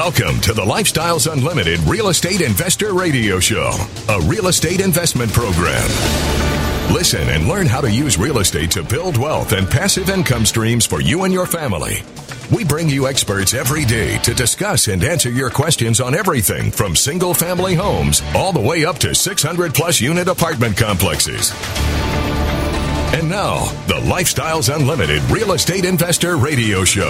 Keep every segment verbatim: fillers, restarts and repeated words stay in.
Welcome to the Lifestyles Unlimited Real Estate Investor Radio Show, a real estate investment program. Listen and learn how to use real estate to build wealth and passive income streams for you and your family. We bring you experts every day to discuss and answer your questions on everything from single-family homes all the way up to six hundred plus unit apartment complexes. And now, the Lifestyles Unlimited Real Estate Investor Radio Show.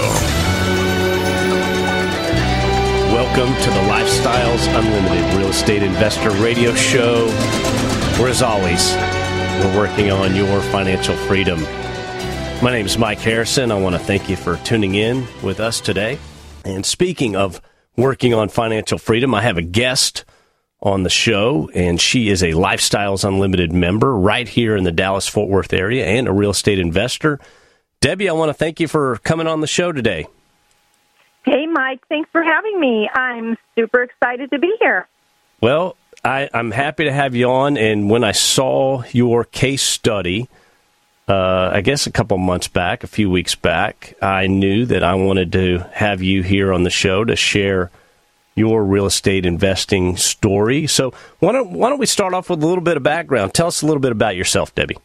Welcome to the Lifestyles Unlimited Real Estate Investor Radio Show, where, as always, we're working on your financial freedom. My name is Mike Harrison. I want to thank you for tuning in with us today. And speaking of working on financial freedom, I have a guest on the show, and she is a Lifestyles Unlimited member right here in the Dallas-Fort Worth area and a real estate investor. Debbie, I want to thank you for coming on the show today. Hey, Mike. Thanks for having me. I'm super excited to be here. Well, I, I'm happy to have you on, and when I saw your case study, uh, I guess a couple months back, a few weeks back, I knew that I wanted to have you here on the show to share your real estate investing story. So why don't, why don't we start off with a little bit of background? Tell us a little bit about yourself, Debbie.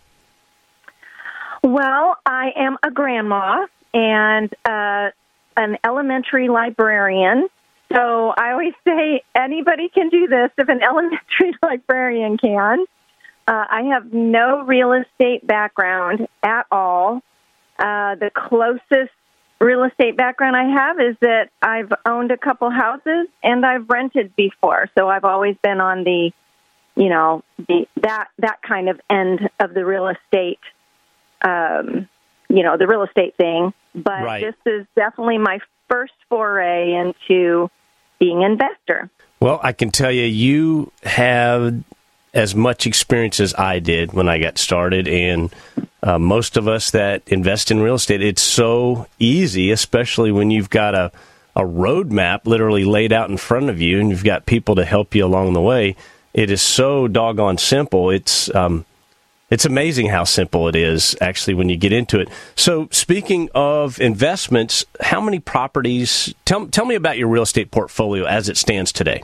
Well, I am a grandma and uh, an elementary librarian. So I always say anybody can do this if an elementary librarian can. Uh, I have no real estate background at all. Uh, the closest real estate background I have is that I've owned a couple houses and I've rented before. So I've always been on the, you know, the that that kind of end of the real estate, um, you know, the real estate thing. But right. This is definitely my first foray into being an investor. Well, I can tell you, you have as much experience as I did when I got started, and uh, most of us that invest in real estate, it's so easy, especially when you've got a, a roadmap literally laid out in front of you, and you've got people to help you along the way. It is so doggone simple. It's um, it's amazing how simple it is, actually, when you get into it. So speaking of investments, how many properties, tell, tell me about your real estate portfolio as it stands today.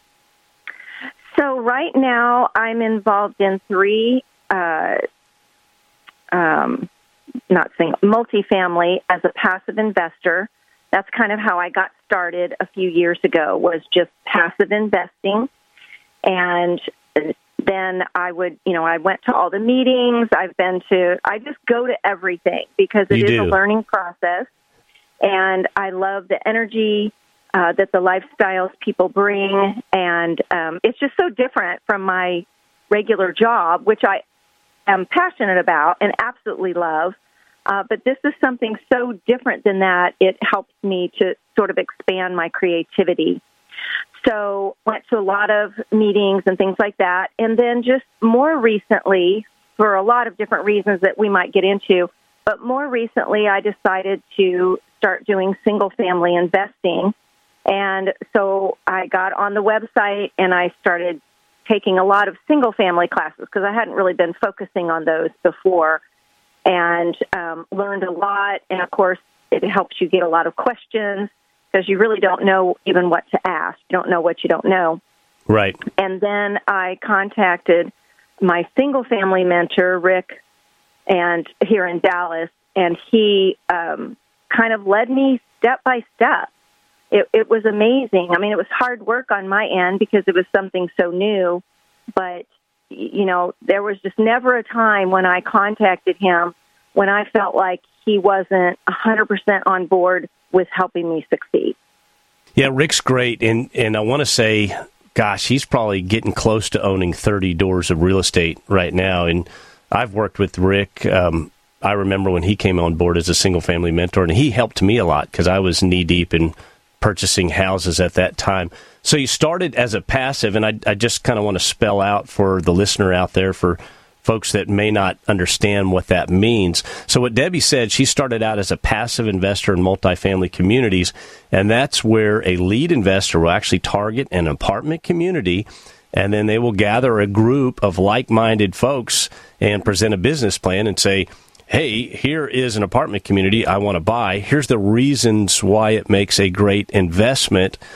So right now I'm involved in three, uh, um, not single, multifamily as a passive investor. That's kind of how I got started a few years ago, was just passive investing. And then I would, you know, I went to all the meetings. I've been to, I just go to everything because it You is do. a learning process. And I love the energy uh, that the lifestyles people bring. And um, it's just so different from my regular job, which I am passionate about and absolutely love. Uh, but this is something so different than that. It helps me to sort of expand my creativity. So went to a lot of meetings and things like that. And then just more recently, for a lot of different reasons that we might get into, but more recently I decided to start doing single-family investing. And so I got on the website and I started taking a lot of single-family classes because I hadn't really been focusing on those before, and um, learned a lot. And, of course, it helps you get a lot of questions, because you really don't know even what to ask. You don't know what you don't know. Right. And then I contacted my single-family mentor, Rick, and here in Dallas, and he um, kind of led me step by step. It, it was amazing. I mean, it was hard work on my end because it was something so new, but, you know, there was just never a time when I contacted him when I felt like he wasn't one hundred percent on board with helping me succeed. Yeah, Rick's great, and, and I want to say, gosh, he's probably getting close to owning thirty doors of real estate right now, and I've worked with Rick. Um, I remember when he came on board as a single-family mentor, and he helped me a lot because I was knee-deep in purchasing houses at that time. So you started as a passive, and I, I just kind of want to spell out for the listener out there, for folks that may not understand what that means. So what Debbie said, she started out as a passive investor in multifamily communities, and that's where a lead investor will actually target an apartment community, and then they will gather a group of like-minded folks and present a business plan and say, hey, here is an apartment community I want to buy. Here's the reasons why it makes a great investment.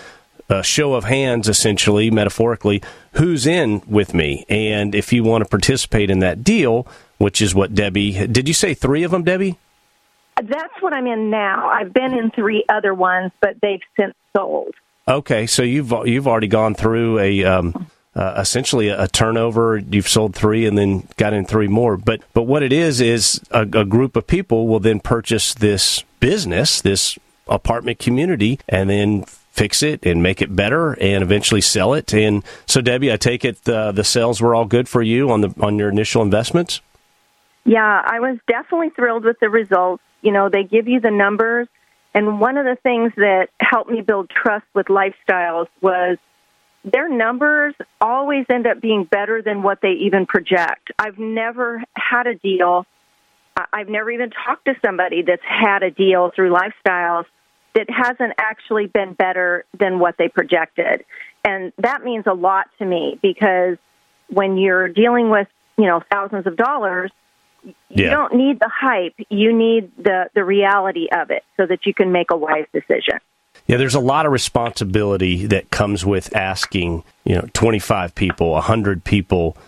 a show of hands, essentially, metaphorically, who's in with me. And if you want to participate in that deal, which is what Debbie, did you say three of them, Debbie? That's what I'm in now. I've been in three other ones, but they've since sold. Okay, so you've you've already gone through a um, uh, essentially a, a turnover. You've sold three and then got in three more. But but what it is is a, a group of people will then purchase this business, this apartment community, and then fix it and make it better and eventually sell it. And so, Debbie, I take it the, the sales were all good for you on the on your initial investments? Yeah, I was definitely thrilled with the results. You know, they give you the numbers. And one of the things that helped me build trust with Lifestyles was their numbers always end up being better than what they even project. I've never had a deal. I've never even talked to somebody that's had a deal through Lifestyles that hasn't actually been better than what they projected. And that means a lot to me because when you're dealing with, you know, thousands of dollars, you yeah. don't need the hype. You need the, the reality of it so that you can make a wise decision. Yeah, there's a lot of responsibility that comes with asking, you know, twenty-five people, one hundred people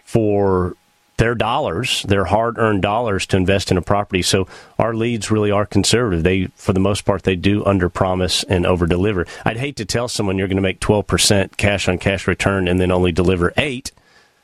for their dollars, their hard-earned dollars to invest in a property. So our leads really are conservative. They, for the most part, they do under-promise and over-deliver. I'd hate to tell someone you're going to make twelve percent cash-on-cash return and then only deliver eight.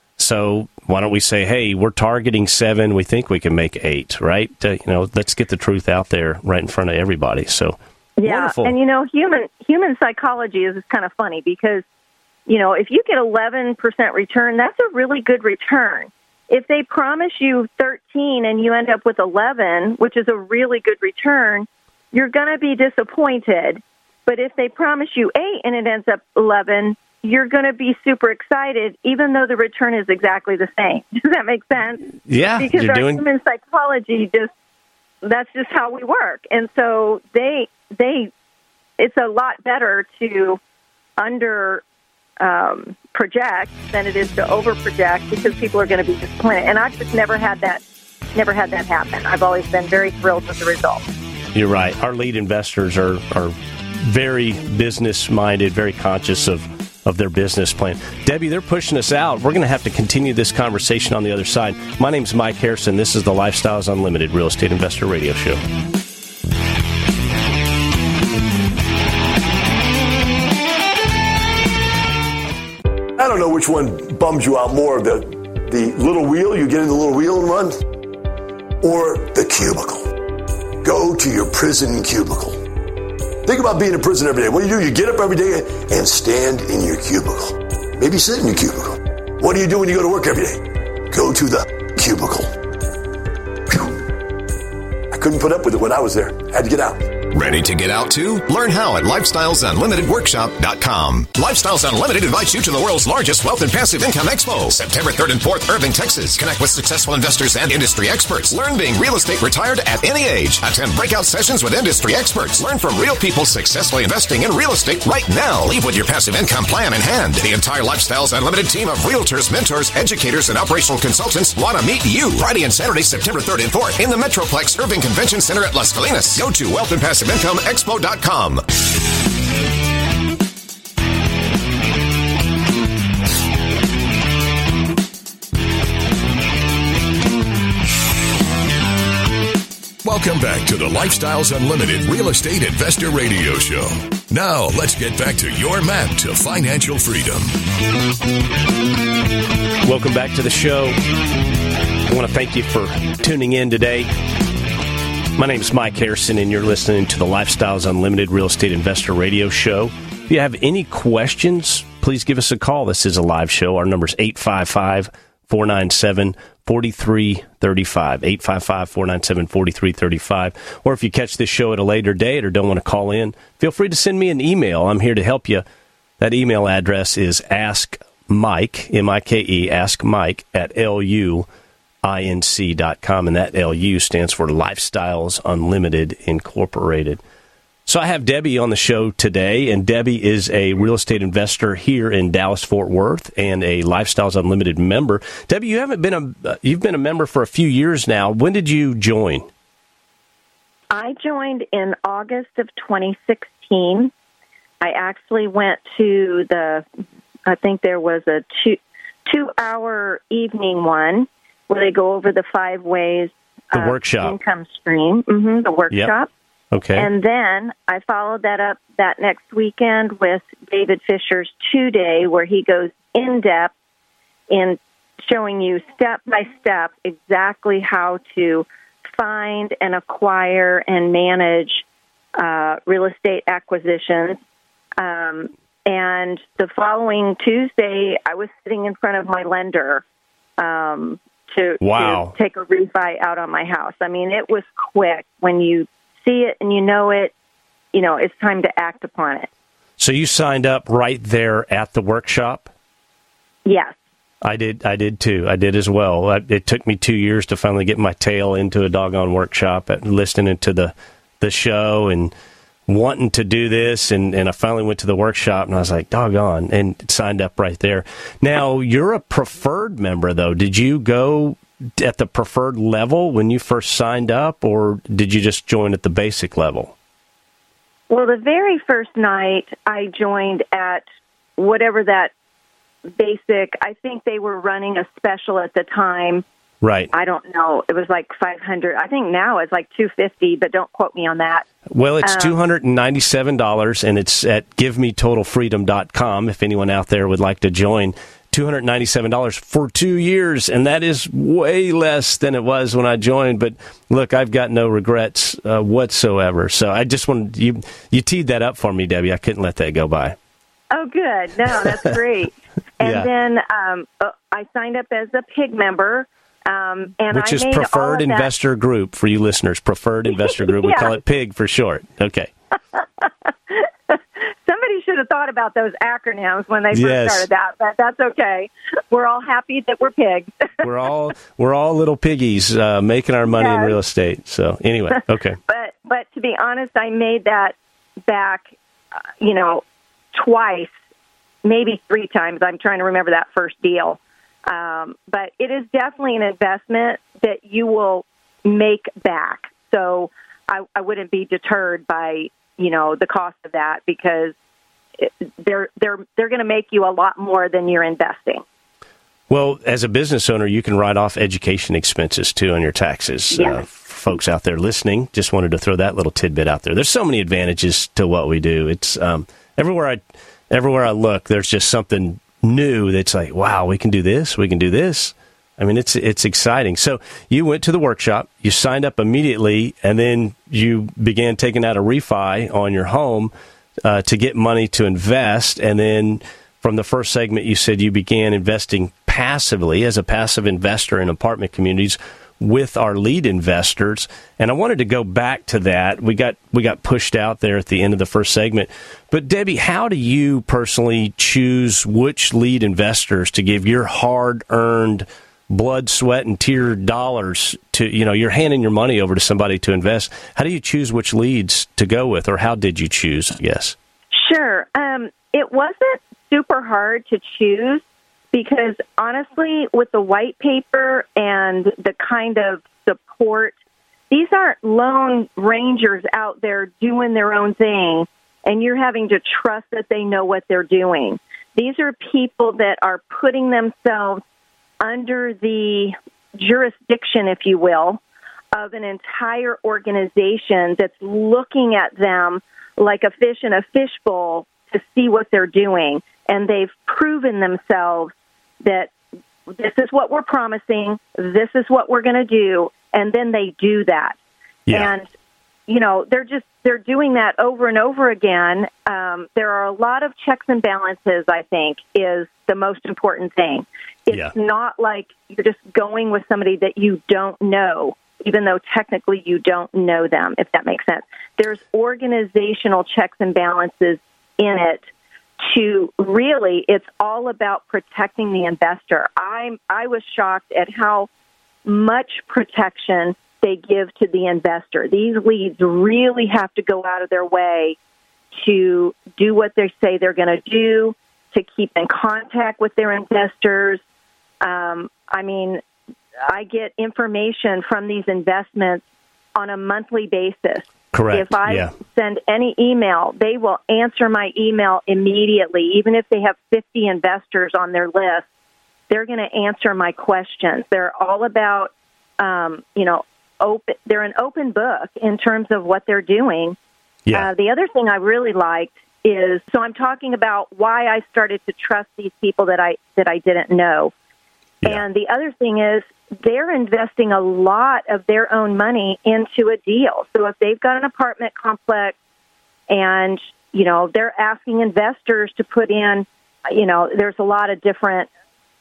So why don't we say, hey, we're targeting seven. We think we can make eight, right? Uh, you know, let's get the truth out there right in front of everybody. So yeah, wonderful. And you know, human human psychology is kind of funny because, you know, if you get eleven percent return, that's a really good return. If they promise you thirteen and you end up with eleven, which is a really good return, you're going to be disappointed. But if they promise you eight and it ends up eleven, you're going to be super excited, even though the return is exactly the same. Does that make sense? Yeah. Because you're our doing... human psychology just, that's just how we work. And so they, they, it's a lot better to under um, project than it is to over project because people are going to be disappointed. And I've just never had that, never had that happen. I've always been very thrilled with the results. You're right. Our lead investors are, are very business-minded, very conscious of of their business plan. Debbie, they're pushing us out. We're going to have to continue this conversation on the other side. My name's Mike Harrison. This is the Lifestyles Unlimited Real Estate Investor Radio Show. I don't know which one bums you out more, the, the little wheel, you get in the little wheel and run, or the cubicle. Go to your prison cubicle. Think about being in prison every day. What do you do? You get up every day and stand in your cubicle. Maybe sit in your cubicle. What do you do when you go to work every day? Go to the cubicle. Whew. I couldn't put up with it when I was there. I had to get out. Ready to get out too? Learn how at lifestyles unlimited workshop dot com. Lifestyles Unlimited invites you to the world's largest wealth and passive income expo, September third and fourth, Irving, Texas. Connect with successful investors and industry experts. Learn being real estate retired at any age. Attend breakout sessions with industry experts. Learn from real people successfully investing in real estate right now. Leave with your passive income plan in hand. The entire Lifestyles Unlimited team of realtors, mentors, educators, and operational consultants want to meet you Friday and Saturday, September third and fourth in the Metroplex Irving Convention Center at Las Colinas. Go to wealth and passive income expo dot com. Welcome back to the Lifestyles Unlimited Real Estate Investor Radio Show. Now, let's get back to your map to financial freedom. Welcome back to the show. I want to thank you for tuning in today. My name is Mike Harrison, and you're listening to the Lifestyles Unlimited Real Estate Investor Radio Show. If you have any questions, please give us a call. This is a live show. Our number is eight five five, four nine seven, four three three five, eight five five, four nine seven, four three three five. Or if you catch this show at a later date or don't want to call in, feel free to send me an email. I'm here to help you. That email address is askmike, M I K E, askmike at L U inc dot com, and that L U stands for Lifestyles Unlimited Incorporated. So I have Debbie on the show today, and Debbie is a real estate investor here in Dallas-Fort Worth and a Lifestyles Unlimited member. Debbie, you haven't been a you've been a member for a few years now. When did you join? I joined in August of twenty sixteen. I actually went to the, I think there was a two, two-hour evening one where they go over the five ways the of workshop income stream, mm-hmm, the workshop. Yep. Okay. And then I followed that up that next weekend with David Fisher's two-day, where he goes in-depth in showing you step-by-step exactly how to find and acquire and manage uh, real estate acquisitions. Um, and the following Tuesday, I was sitting in front of my lender um, to, wow. to take a refi out on my house. I mean, it was quick. When you see it and you know it, you know, it's time to act upon it. So you signed up right there at the workshop? Yes. I did. I did too. I did as well. I, it took me two years to finally get my tail into a doggone workshop, at listening to the the show and wanting to do this. And, and I finally went to the workshop and I was like, doggone, and signed up right there. Now, you're a preferred member, though. Did you go at the preferred level when you first signed up, or did you just join at the basic level? Well, the very first night I joined at whatever that basic, I think they were running a special at the time. Right. I don't know. It was like five hundred. I think now it's like two hundred fifty dollars, but don't quote me on that. Well, it's um, two hundred ninety-seven dollars, and it's at give me total freedom dot com if anyone out there would like to join. two hundred ninety-seven dollars for two years, and that is way less than it was when I joined. But look, I've got no regrets uh, whatsoever. So I just wanted you you teed that up for me, Debbie. I couldn't let that go by. Oh, good. No, that's great. And Yeah. then um, uh, I signed up as a PIG member. Um, and Which I is made Preferred all of that- Investor Group for you listeners. Preferred Investor Group. We Yeah. call it PIG for short. Okay. Somebody should have thought about those acronyms when they first Yes. started that, but that's okay. We're all happy that we're pigs. We're all we're all little piggies uh, making our money in Yes. real estate. So anyway, okay. But but to be honest, I made that back, uh, you know, twice, maybe three times. I'm trying to remember that first deal. Um, but it is definitely an investment that you will make back. So I, I wouldn't be deterred by, you know, the cost of that, because it, they're they're they're going to make you a lot more than you're investing. Well, as a business owner, you can write off education expenses, too, on your taxes. Yes. Uh, folks out there listening, just wanted to throw that little tidbit out there. There's so many advantages to what we do. It's um, everywhere I everywhere I look, there's just something new that's like, wow, we can do this, we can do this. I mean, it's it's exciting. So you went to the workshop, you signed up immediately, and then you began taking out a refi on your home uh, to get money to invest. And then from the first segment, you said you began investing passively as a passive investor in apartment communities with our lead investors. And I wanted to go back to that. We got we got pushed out there at the end of the first segment. But Debbie, how do you personally choose which lead investors to give your hard-earned blood, sweat, and tear dollars to? You know, you're handing your money over to somebody to invest. How do you choose which leads to go with, or how did you choose? Yes. Sure. Um, it wasn't super hard to choose, because honestly, with the white paper and the kind of support, these aren't lone rangers out there doing their own thing, and you're having to trust that they know what they're doing. These are people that are putting themselves under the jurisdiction, if you will, of an entire organization that's looking at them like a fish in a fishbowl to see what they're doing. And they've proven themselves that this is what we're promising, this is what we're going to do, and then they do that. Yeah. And, you know, they're just, they're doing that over and over again. Um, there are a lot of checks and balances, I think, is the most important thing. It's Yeah. not like you're just going with somebody that you don't know, even though technically you don't know them, if that makes sense. There's organizational checks and balances in it. To really, it's all about protecting the investor. I I was shocked at how much protection they give to the investor. These leads really have to go out of their way to do what they say they're going to do, to keep in contact with their investors. Um, I mean, I get information from these investments on a monthly basis. Correct. If I yeah. send any email, they will answer my email immediately. Even if they have fifty investors on their list, they're going to answer my questions. They're all about, um, you know, open. They're an open book in terms of what they're doing. Yeah. Uh, the other thing I really liked is, so I'm talking about why I started to trust these people that I that I didn't know. Yeah. And the other thing is, they're investing a lot of their own money into a deal. So if they've got an apartment complex and, you know, they're asking investors to put in, you know, there's a lot of different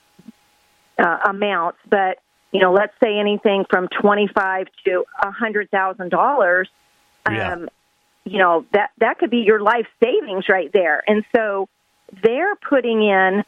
uh, amounts, but, you know, let's say anything from twenty-five to one hundred thousand dollars, um, yeah. you know, that, that could be your life savings right there. And so they're putting in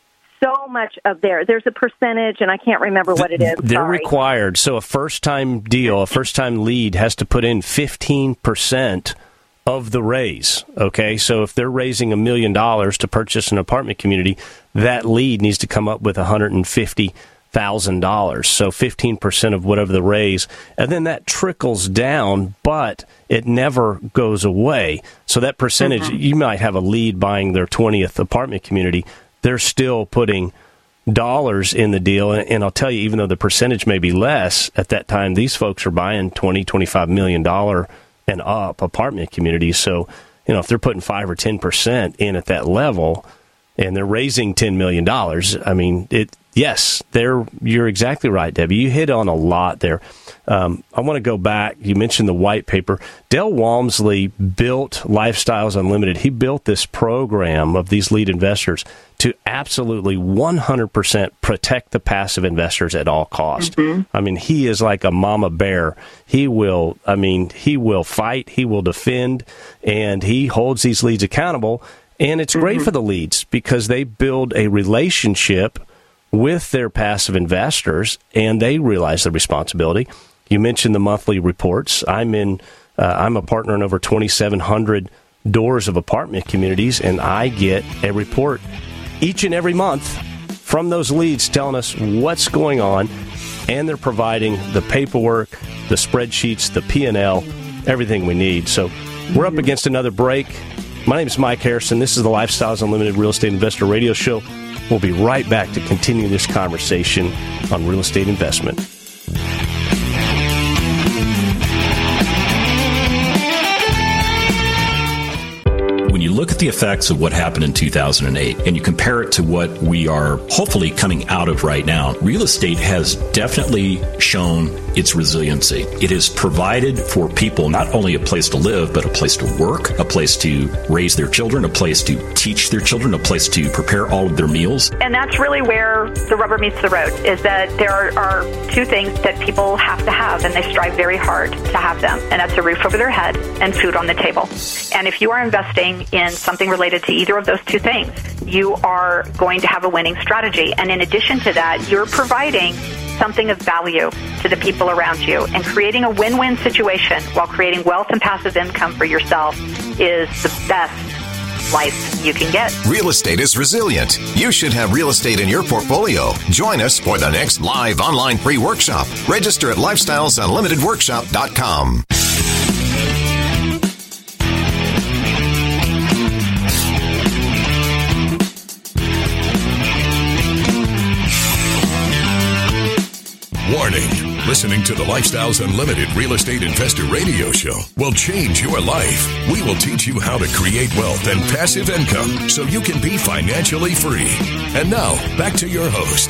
so much of their, there's a percentage, and I can't remember what it is. They're Sorry. required. So a first-time deal, a first-time lead has to put in fifteen percent of the raise, okay? So if they're raising a million dollars to purchase an apartment community, that lead needs to come up with one hundred fifty thousand dollars. So fifteen percent of whatever the raise, and then that trickles down, but it never goes away. So that percentage, mm-hmm. you might have a lead buying their twentieth apartment community, they're still putting dollars in the deal. And, and I'll tell you, even though the percentage may be less, at that time, these folks are buying twenty, twenty-five million dollars and up apartment communities. So, you know, if they're putting five or ten percent in at that level and they're raising ten million dollars, I mean, it, yes, they're, you're exactly right, Debbie. You hit on a lot there. Um, I want to go back. You mentioned the white paper. Del Walmsley built Lifestyles Unlimited. He built this program of these lead investors to absolutely one hundred percent protect the passive investors at all costs. Mm-hmm. I mean, he is like a mama bear. He will, I mean, he will fight, he will defend, and he holds these leads accountable. And it's mm-hmm. great for the leads because they build a relationship with their passive investors, and they realize the responsibility. You mentioned the monthly reports. I'm in. Uh, I'm a partner in over twenty-seven hundred doors of apartment communities, and I get a report each and every month from those leads telling us what's going on, and they're providing the paperwork, the spreadsheets, the P and L, everything we need. So we're up against another break. My name is Mike Harrison. This is the Lifestyles Unlimited Real Estate Investor Radio Show. We'll be right back to continue this conversation on real estate investment. When you look at the effects of what happened in two thousand eight and you compare it to what we are hopefully coming out of right now, real estate has definitely shown its resiliency. It has provided for people not only a place to live, but a place to work, a place to raise their children, a place to teach their children, a place to prepare all of their meals. And that's really where the rubber meets the road, is that there are, are two things that people have to have, and they strive very hard to have them, and that's a roof over their head and food on the table. And if you are investing in something related to either of those two things, you are going to have a winning strategy. And in addition to that, you're providing something of value to the people around you, and creating a win-win situation while creating wealth and passive income for yourself is the best life you can get. Real estate is resilient. You should have real estate in your portfolio. Join us for the next live online free workshop. Register at lifestyles unlimited workshop dot com. Warning. Listening to the Lifestyles Unlimited Real Estate Investor Radio Show will change your life. We will teach you how to create wealth and passive income so you can be financially free. And now, back to your host.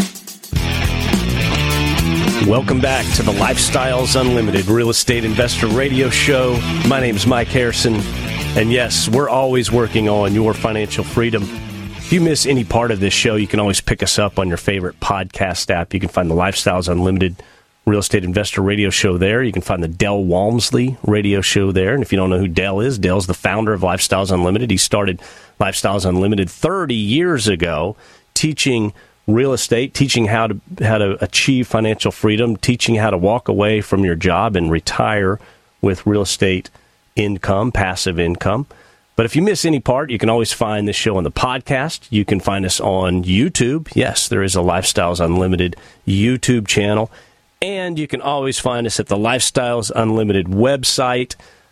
Welcome back to the Lifestyles Unlimited Real Estate Investor Radio Show. My name is Mike Harrison. And yes, we're always working on your financial freedom. If you miss any part of this show, you can always pick us up on your favorite podcast app. You can find the Lifestyles Unlimited Real Estate Investor Radio Show there. You can find the Del Walmsley Radio Show there. And if you don't know who Del is, Del's the founder of Lifestyles Unlimited. He started Lifestyles Unlimited thirty years ago, teaching real estate, teaching how to how to achieve financial freedom, teaching how to walk away from your job and retire with real estate income, passive income. But if you miss any part, you can always find this show on the podcast. You can find us on YouTube. Yes, there is a Lifestyles Unlimited YouTube channel. And you can always find us at the Lifestyles Unlimited website.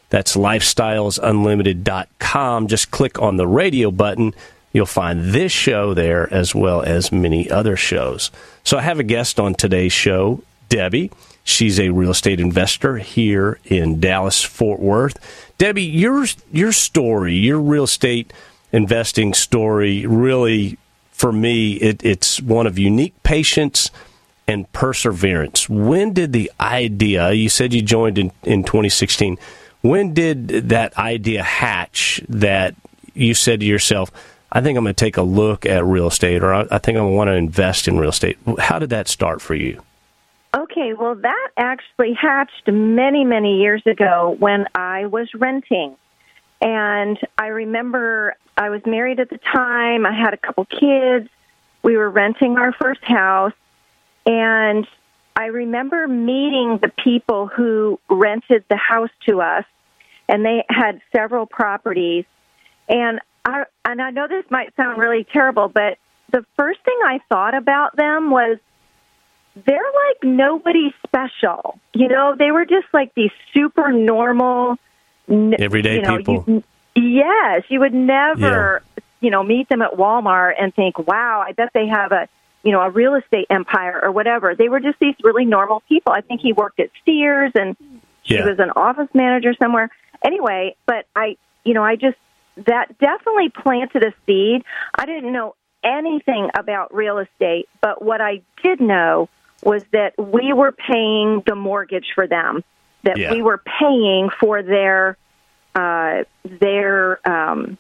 That's lifestyles unlimited dot com. Just click on the radio button. You'll find this show there as well as many other shows. So I have a guest on today's show, Debbie. She's a real estate investor here in Dallas-Fort Worth. Debbie, your your story, your real estate investing story, really, for me, it, it's one of unique patience and perseverance. When did the idea, you said you joined in, in twenty sixteen, when did that idea hatch that you said to yourself, I think I'm going to take a look at real estate, or I, I think I want to invest in real estate? How did that start for you? Okay, well, that actually hatched many, many years ago when I was renting. And I remember I was married at the time. I had a couple kids. We were renting our first house. And I remember meeting the people who rented the house to us, and they had several properties. And I, and I know this might sound really terrible, but the first thing I thought about them was, they're like nobody special. You know, they were just like these super normal, everyday you know, people. You, yes, you would never, yeah. you know, meet them at Walmart and think, wow, I bet they have a, you know, a real estate empire or whatever. They were just these really normal people. I think he worked at Sears and she yeah. was an office manager somewhere. Anyway, but I, you know, I just, that definitely planted a seed. I didn't know anything about real estate, but what I did know was that we were paying the mortgage for them, that yeah. we were paying for their, uh, their, um,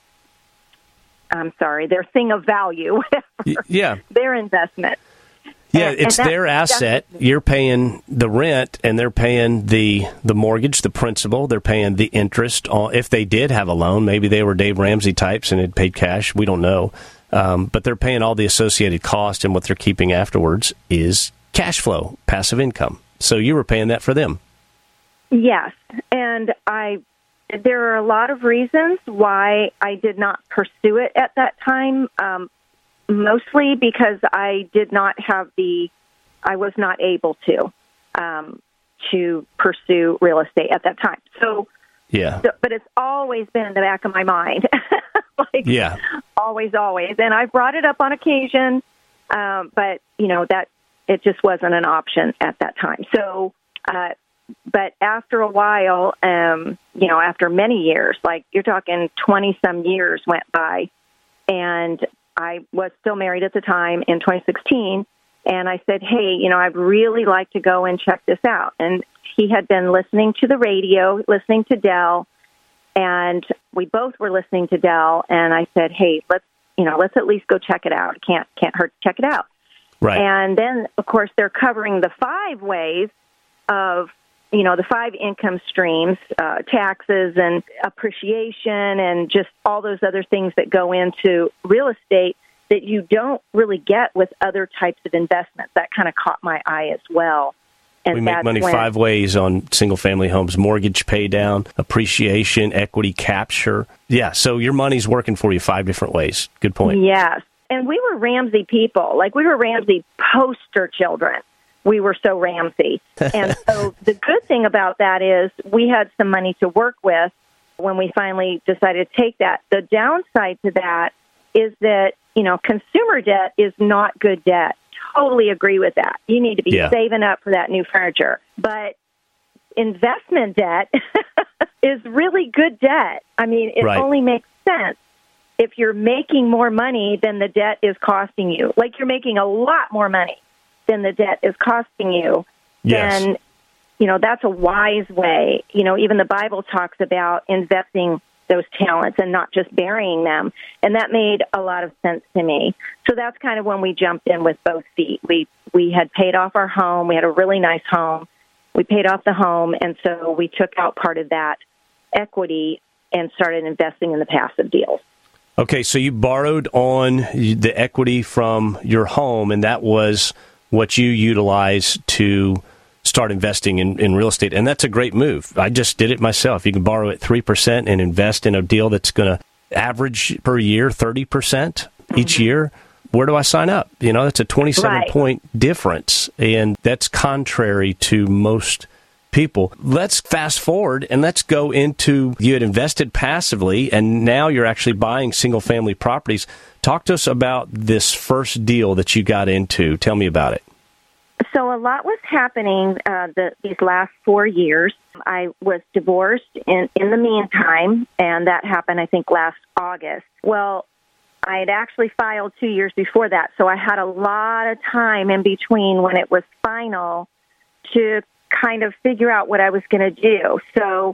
I'm sorry, their thing of value, whatever, yeah, their investment. Yeah, and, it's and their asset. You're paying the rent, and they're paying the, the mortgage, the principal. They're paying the interest. On, if they did have a loan, maybe they were Dave Ramsey types and had paid cash. We don't know. Um, but they're paying all the associated cost, and what they're keeping afterwards is cash flow, passive income. So you were paying that for them. Yes, and I. There are a lot of reasons why I did not pursue it at that time. Um, mostly because I did not have the, I was not able to, um, to pursue real estate at that time. So, yeah. So, but it's always been in the back of my mind. like, yeah. Always, always. And I've brought it up on occasion, um, but, you know, that it just wasn't an option at that time. So, uh, but after a while, um, you know, after many years, like you're talking twenty-some years went by, and I was still married at the time in twenty sixteen, and I said, hey, you know, I'd really like to go and check this out. And he had been listening to the radio, listening to Del, and we both were listening to Del, and I said, hey, let's, you know, let's at least go check it out. It can't, can't hurt to check it out. Right. And then, of course, they're covering the five ways of, you know, the five income streams, uh, taxes and appreciation and just all those other things that go into real estate that you don't really get with other types of investments. That kind of caught my eye as well. And we make money when, five ways on single-family homes: mortgage pay down, appreciation, equity capture. Yeah, so your money's working for you five different ways. Good point. Yes. And we were Ramsey people. Like, we were Ramsey poster children. We were so Ramsey. And so the good thing about that is we had some money to work with when we finally decided to take that. The downside to that is that, you know, consumer debt is not good debt. Totally agree with that. You need to be yeah. saving up for that new furniture. But investment debt is really good debt. I mean, it right. only makes sense if you're making more money than the debt is costing you. Like, you're making a lot more money than the debt is costing you, yes. then, you know, that's a wise way. You know, even the Bible talks about investing those talents and not just burying them. And that made a lot of sense to me. So that's kind of when we jumped in with both feet. We we had paid off our home. We had a really nice home. We paid off the home, and so we took out part of that equity and started investing in the passive deals. Okay, so you borrowed on the equity from your home, and that was what you utilize to start investing in, in real estate. And that's a great move. I just did it myself. You can borrow at three percent and invest in a deal that's going to average per year thirty percent each mm-hmm. year. Where do I sign up? You know, that's a twenty-seven right. point difference. And that's contrary to most people. Let's fast forward and let's go into, you had invested passively and now you're actually buying single family properties. Talk to us about this first deal that you got into. Tell me about it. So a lot was happening uh, the, these last four years. I was divorced in, in the meantime, and that happened, I think, last August. Well, I had actually filed two years before that, so I had a lot of time in between when it was final to kind of figure out what I was going to do. So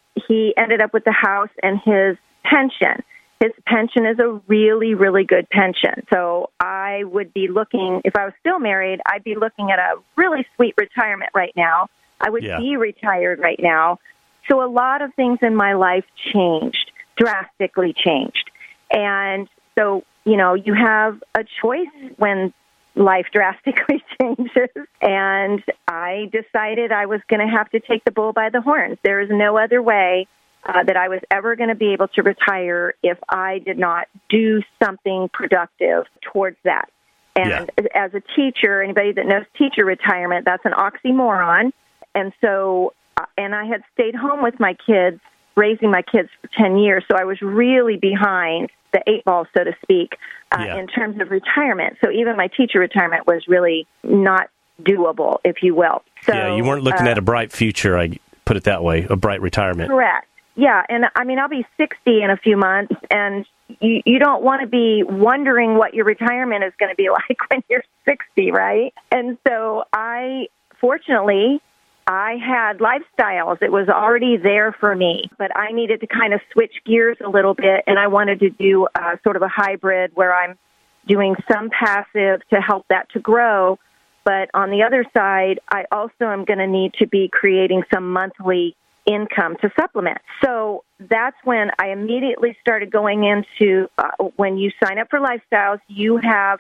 he ended up with the house and his pension. His pension is a really, really good pension. So I would be looking, if I was still married, I'd be looking at a really sweet retirement right now. I would yeah. be retired right now. So a lot of things in my life changed, drastically changed. And so, you know, you have a choice when life drastically changes. And I decided I was going to have to take the bull by the horns. There is no other way Uh, that I was ever going to be able to retire if I did not do something productive towards that. And yeah. as a teacher, anybody that knows teacher retirement, that's an oxymoron. And so, uh, and I had stayed home with my kids, raising my kids for ten years, so I was really behind the eight ball, so to speak, uh, yeah. in terms of retirement. So even my teacher retirement was really not doable, if you will. So, yeah, you weren't looking uh, at a bright future, I put it that way, a bright retirement. Correct. Yeah, and I mean, I'll be sixty in a few months, and you, you don't want to be wondering what your retirement is going to be like when you're sixty, right? And so I, fortunately, I had Lifestyles. It was already there for me, but I needed to kind of switch gears a little bit, and I wanted to do uh, sort of a hybrid where I'm doing some passive to help that to grow, but on the other side, I also am going to need to be creating some monthly income to supplement. So that's when I immediately started going into, uh, when you sign up for Lifestyles, you have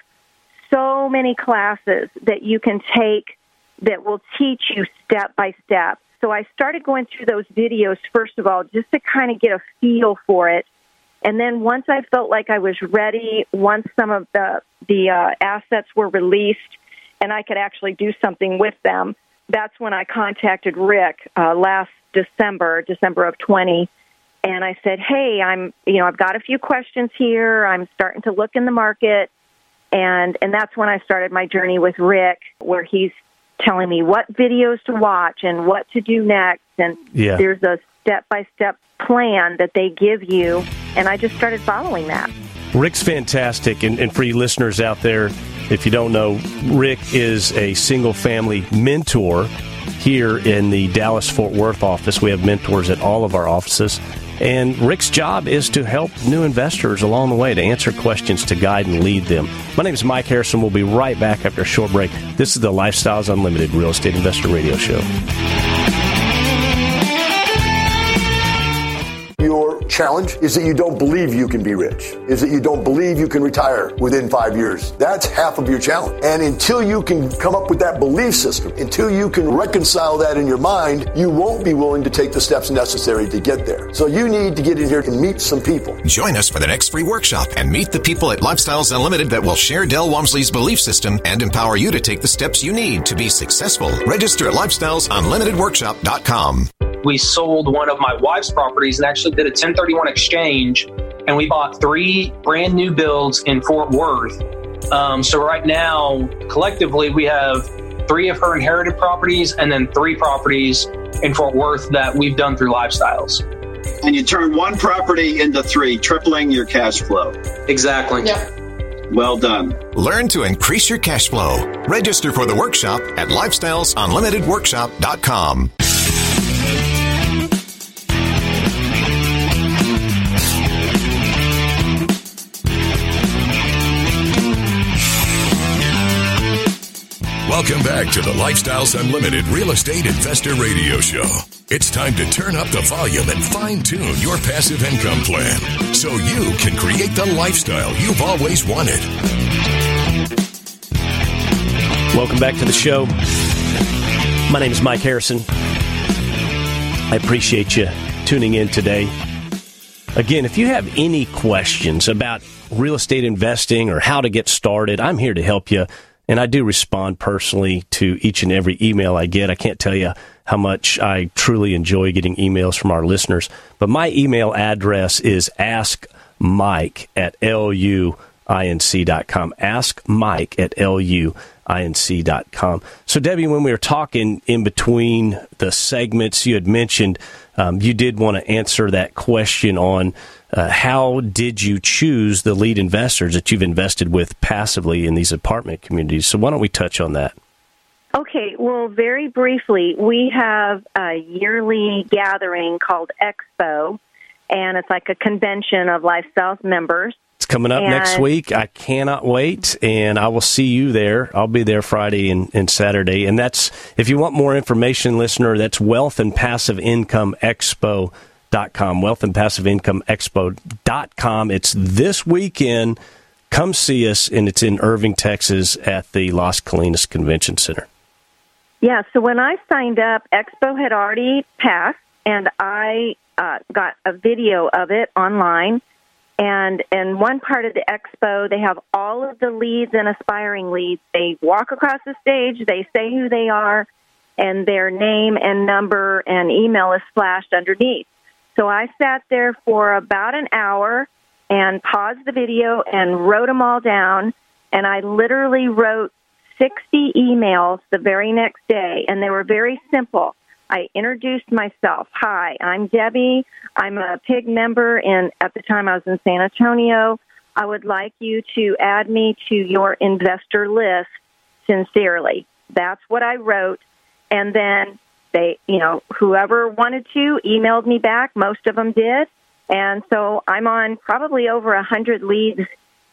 so many classes that you can take that will teach you step by step. So I started going through those videos, first of all, just to kind of get a feel for it. And then once I felt like I was ready, once some of the, the uh, assets were released and I could actually do something with them, that's when I contacted Rick uh, last December, December of twenty, and I said, hey, I'm, you know, I've got a few questions here. I'm starting to look in the market, and and that's when I started my journey with Rick, where he's telling me what videos to watch and what to do next, and yeah. there's a step-by-step plan that they give you, and I just started following that. Rick's fantastic, and, and for you listeners out there, if you don't know, Rick is a single-family mentor here in the Dallas-Fort Worth office. We have mentors at all of our offices. And Rick's job is to help new investors along the way, to answer questions, to guide and lead them. My name is Mike Harrison. We'll be right back after a short break. This is the Lifestyles Unlimited Real Estate Investor Radio Show. Your challenge is that you don't believe you can be rich, is that you don't believe you can retire within five years. That's half of your challenge. And until you can come up with that belief system, until you can reconcile that in your mind, you won't be willing to take the steps necessary to get there. So you need to get in here and meet some people. Join us for the next free workshop and meet the people at Lifestyles Unlimited that will share Del Walmsley's belief system and empower you to take the steps you need to be successful. Register at lifestyles unlimited workshop dot com. We sold one of my wife's properties and actually did a ten thirty-one exchange, and we bought three brand new builds in Fort Worth. Um, so right now, collectively, we have three of her inherited properties and then three properties in Fort Worth that we've done through Lifestyles. And you turn one property into three, tripling your cash flow. Exactly. Yeah. Well done. Learn to increase your cash flow. Register for the workshop at lifestyles unlimited workshop dot com. Welcome back to the Lifestyles Unlimited Real Estate Investor Radio Show. It's time to turn up the volume and fine-tune your passive income plan so you can create the lifestyle you've always wanted. Welcome back to the show. My name is Mike Harrison. I appreciate you tuning in today. Again, if you have any questions about real estate investing or how to get started, I'm here to help you. and I do respond personally to each and every email I get. I can't tell you how much I truly enjoy getting emails from our listeners. But my email address is askmike at luinc dot com. Ask Mike at luinc dot com. So, Debbie, when we were talking in between the segments, you had mentioned um, you did want to answer that question on uh, how did you choose the lead investors that you've invested with passively in these apartment communities. So why don't we touch on that? Okay, well, very briefly, we have a yearly gathering called Expo, and it's like a convention of Lifestyles members. It's coming up and next week. I cannot wait, and I will see you there. I'll be there Friday and, and Saturday. And that's, if you want more information, listener, that's Wealth and Passive Income Expo dot com, Wealth and Passive Income Expo dot com. It's this weekend. Come see us, and it's in Irving, Texas at the Las Colinas Convention Center. Yeah, so when I signed up, Expo had already passed, and I uh, got a video of it online. And in one part of the expo, they have all of the leads and aspiring leads. They walk across the stage, they say who they are, and their name and number and email is flashed underneath. So I sat there for about an hour and paused the video and wrote them all down, and I literally wrote sixty emails the very next day, and they were very simple. I introduced myself. Hi, I'm Debbie. I'm a P I G member, and at the time I was in San Antonio. I would like you to add me to your investor list sincerely. That's what I wrote. And then they, you know, whoever wanted to emailed me back. Most of them did. And so I'm on probably over one hundred leads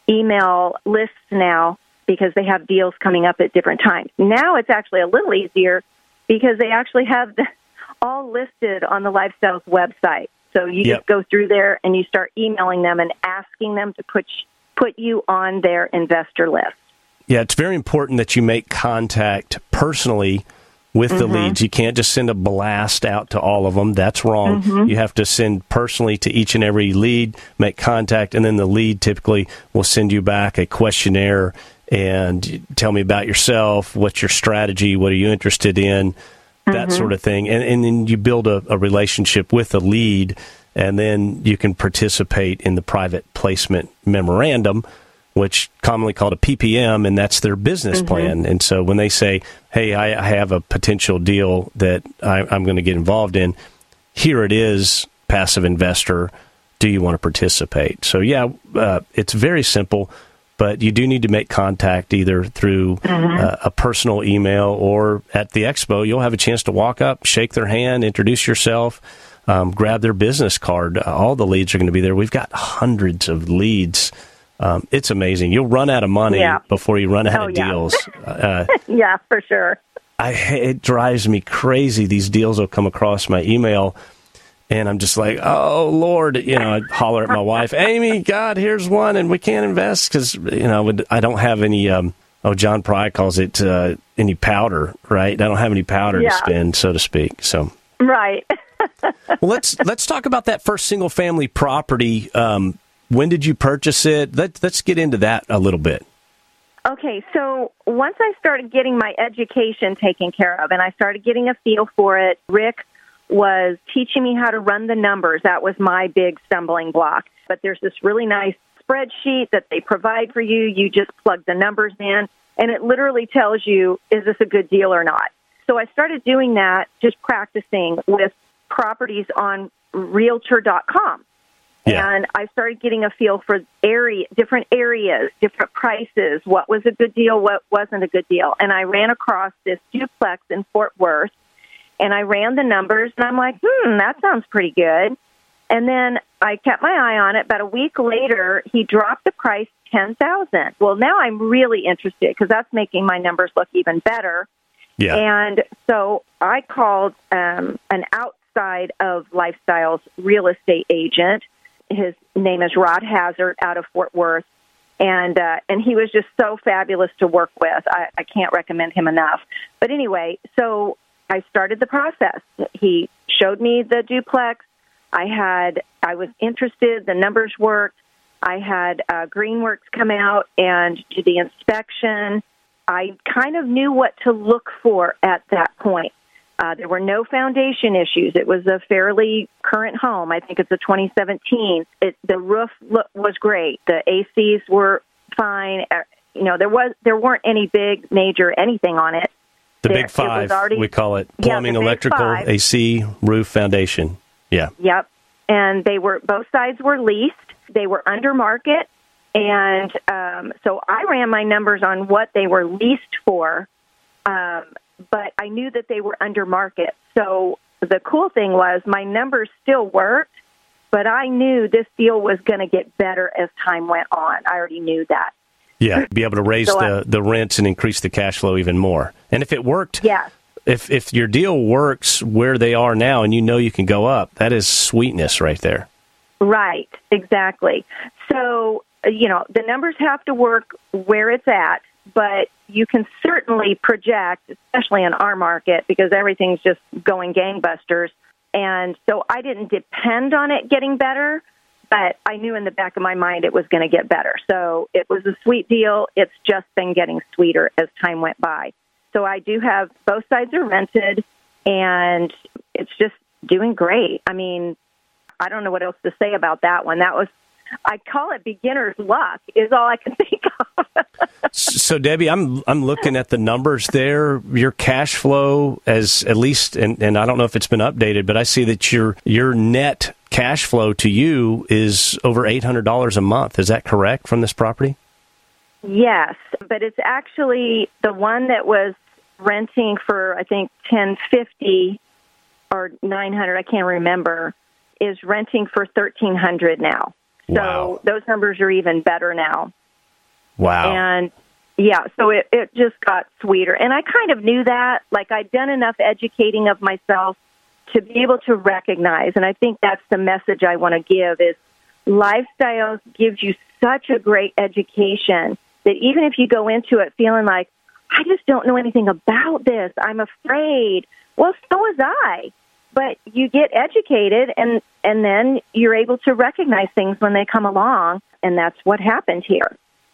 email lists now because they have deals coming up at different times. Now it's actually a little easier because they actually have the, all listed on the Lifestyles website. So you yep. just go through there and you start emailing them and asking them to put put you on their investor list. Yeah, it's very important that you make contact personally with the mm-hmm. leads. You can't just send a blast out to all of them. That's wrong. Mm-hmm. You have to send personally to each and every lead, make contact, and then the lead typically will send you back a questionnaire and tell me about yourself, what's your strategy, what are you interested in, that mm-hmm. sort of thing. And, and then you build a, a relationship with the lead, and then you can participate in the private placement memorandum, which commonly called a P P M, and that's their business mm-hmm. plan. And so when they say, hey, I, I have a potential deal that I, I'm going to get involved in, here it is, passive investor, do you want to participate? So, yeah, uh, it's very simple. But you do need to make contact either through mm-hmm. uh, a personal email or at the expo. You'll have a chance to walk up, shake their hand, introduce yourself, um, grab their business card. Uh, all the leads are going to be there. We've got hundreds of leads. Um, it's amazing. You'll run out of money yeah. before you run out oh, of yeah. deals. Uh, yeah, for sure. I, it drives me crazy. These deals will come across my email, and I'm just like, oh, Lord, you know, I holler at my wife, Amy, God, here's one, and we can't invest because, you know, I don't have any, um, oh, John Pry calls it uh, any powder, right? I don't have any powder yeah. to spend, so to speak. So Right. Well, let's let's talk about that first single-family property. Um, when did you purchase it? Let, let's get into that a little bit. Okay, so once I started getting my education taken care of and I started getting a feel for it, Rick was teaching me how to run the numbers. That was my big stumbling block. But there's this really nice spreadsheet that they provide for you. You just plug the numbers in, and it literally tells you, is this a good deal or not? So I started doing that, just practicing with properties on Realtor dot com. Yeah. And I started getting a feel for area, different areas, different prices, what was a good deal, what wasn't a good deal. And I ran across this duplex in Fort Worth, and I ran the numbers, and I'm like, hmm, that sounds pretty good. And then I kept my eye on it. About a week later, he dropped the price ten thousand dollars. Well, now I'm really interested because that's making my numbers look even better. Yeah. And so I called um, an outside of Lifestyles real estate agent. His name is Rod Hazard out of Fort Worth. And uh, and he was just so fabulous to work with. I, I can't recommend him enough. But anyway, so I started the process. He showed me the duplex. I had, I was interested. The numbers worked. I had uh, Greenworks come out and do the inspection. I kind of knew what to look for at that point. Uh, there were no foundation issues. It was a fairly current home. I think it's a twenty seventeen. It, the roof look, was great. The A Cs were fine. Uh, you know, there was there weren't any big major anything on it. The there, big five, already, we call it. Plumbing, yeah, electrical, five. A C, roof, foundation. Yeah. Yep. And they were both sides were leased. They were under market. And um, so I ran my numbers on what they were leased for. Um But I knew that they were under market. So the cool thing was my numbers still worked, but I knew this deal was going to get better as time went on. I already knew that. Yeah, be able to raise so the, I, the rents and increase the cash flow even more. And if it worked, yes. if if your deal works where they are now and you know you can go up, that is sweetness right there. Right, exactly. So, you know, the numbers have to work where it's at. But you can certainly project, especially in our market, because everything's just going gangbusters. And so I didn't depend on it getting better, but I knew in the back of my mind it was going to get better. So it was a sweet deal. It's just been getting sweeter as time went by. So I do have both sides are rented, and it's just doing great. I mean, I don't know what else to say about that one. That was, I call it beginner's luck, is all I can think of. So, Debbie, I'm I'm looking at the numbers there. Your cash flow, as at least, and, and I don't know if it's been updated, but I see that your your net cash flow to you is over eight hundred dollars a month. Is that correct from this property? Yes, but it's actually the one that was renting for, I think, ten fifty or nine hundred, I can't remember, is renting for thirteen hundred now. So wow. Those numbers are even better now. Wow. And, yeah, so it, it just got sweeter. And I kind of knew that. Like, I'd done enough educating of myself to be able to recognize, and I think that's the message I want to give, is Lifestyles gives you such a great education that even if you go into it feeling like, I just don't know anything about this, I'm afraid, well, so was I. But you get educated, and, and then you're able to recognize things when they come along, and that's what happened here.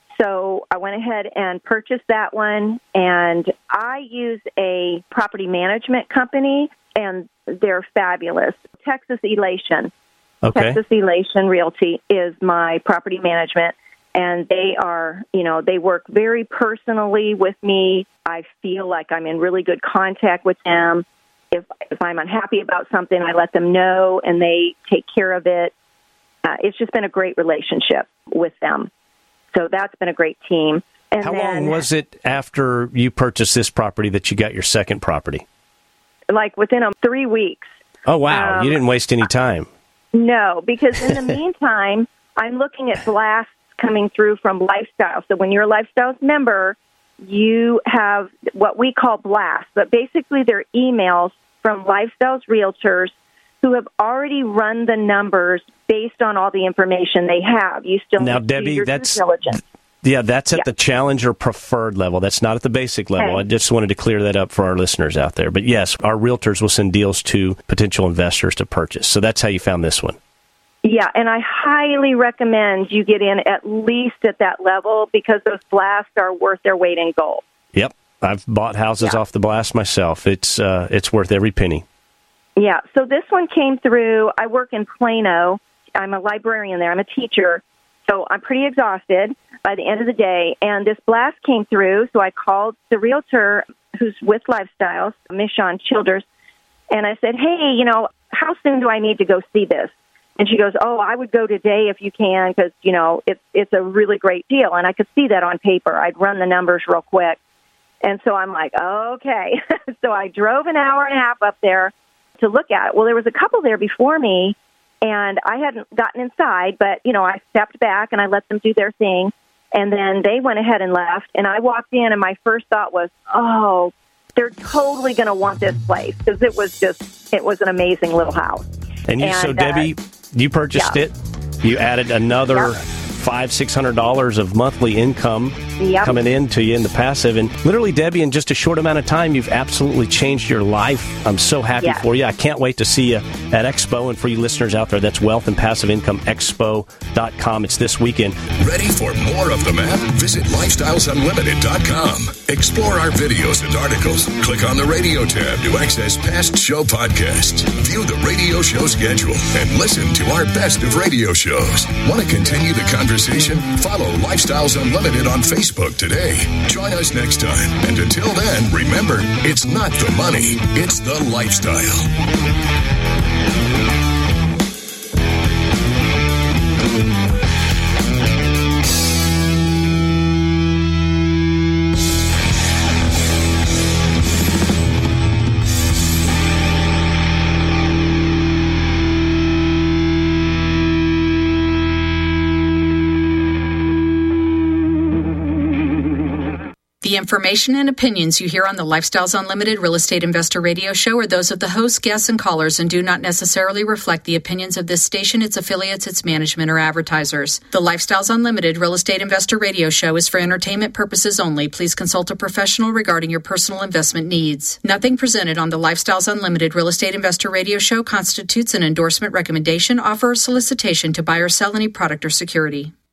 So I went ahead and purchased that one, and I use a property management company, and they're fabulous. Texas Elation. Okay. Texas Elation Realty is my property management, and they are, you know, they work very personally with me. I feel like I'm in really good contact with them. If if I'm unhappy about something, I let them know, and they take care of it. Uh, it's just been a great relationship with them. So that's been a great team. And How then, long was it after you purchased this property that you got your second property? Like within um, three weeks. Oh, wow. Um, you didn't waste any time. No, because in the meantime, I'm looking at blasts coming through from Lifestyle. So when you're a Lifestyles member, you have what we call blasts, but basically they're emails from Lifestyles realtors who have already run the numbers based on all the information they have. You still now, need to Debbie, do your that's due diligence. Yeah, that's at Yeah. the Challenger preferred level. That's not at the basic level. Okay. I just wanted to clear that up for our listeners out there. But yes, our realtors will send deals to potential investors to purchase. So that's how you found this one. Yeah, and I highly recommend you get in at least at that level because those blasts are worth their weight in gold. Yep. I've bought houses Yeah. off the blast myself. It's uh, it's worth every penny. Yeah, so this one came through. I work in Plano. I'm a librarian there. I'm a teacher. So I'm pretty exhausted by the end of the day. And this blast came through, so I called the realtor who's with Lifestyles, Miss Shawn Childers, and I said, hey, you know, how soon do I need to go see this? And she goes, oh, I would go today if you can because, you know, it's, it's a really great deal. And I could see that on paper. I'd run the numbers real quick. And so I'm like, okay. So I drove an hour and a half up there to look at it. Well, there was a couple there before me, and I hadn't gotten inside, but, you know, I stepped back and I let them do their thing, and then they went ahead and left, and I walked in, and my first thought was, oh, they're totally going to want this place, because it was just, it was an amazing little house. And you, and, so, Debbie, uh, you purchased yeah. it. You added another Yep. five, six hundred dollars of monthly income Yep. coming into you in the passive. And literally, Debbie, in just a short amount of time, you've absolutely changed your life. I'm so happy Yes. for you. I can't wait to see you at Expo. And for you listeners out there, that's Wealth and Passive Income Expo dot com. It's this weekend. Ready for more of the map? Visit lifestyles unlimited dot com. Explore our videos and articles. Click on the radio tab to access past show podcasts. View the radio show schedule and listen to our best of radio shows. Want to continue the conversation? Follow Lifestyles Unlimited on Facebook today. Join us next time. And until then, remember, it's not the money, it's the lifestyle. The information and opinions you hear on the Lifestyles Unlimited Real Estate Investor Radio Show are those of the hosts, guests, and callers and do not necessarily reflect the opinions of this station, its affiliates, its management, or advertisers. The Lifestyles Unlimited Real Estate Investor Radio Show is for entertainment purposes only. Please consult a professional regarding your personal investment needs. Nothing presented on the Lifestyles Unlimited Real Estate Investor Radio Show constitutes an endorsement, recommendation, offer, or solicitation to buy or sell any product or security.